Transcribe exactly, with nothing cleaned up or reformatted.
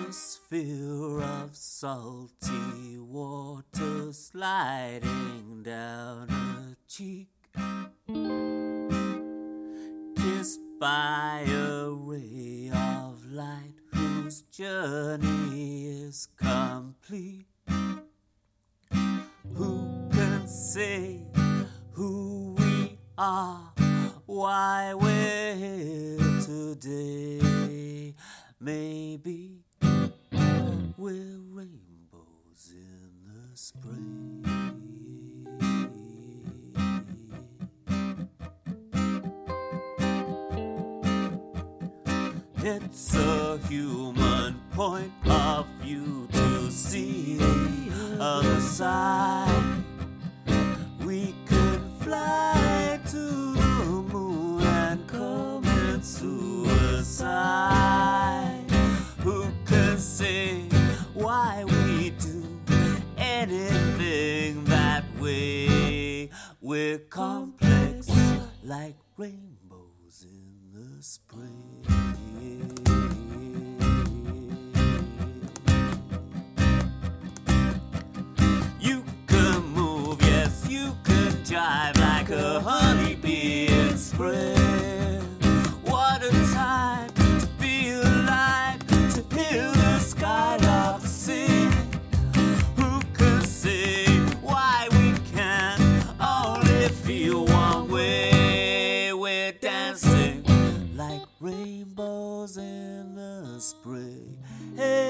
atmosphere of salty water sliding down her cheek, kissed by a ray of light whose journey is complete. Who can say who we are, why we're here today? Maybe we're rainbows in the spring. It's a human point of view to see the other side. We could fly to the moon and commit suicide. Who can say why we do anything that way? We're complex like rainbows in the spring. You can move, yes, you can jive like a honeybee in spring. What a time to be alive, to hear the skylark sing. Who can say why we can only feel one way? We're dancing like rainbows in the spring. Hey.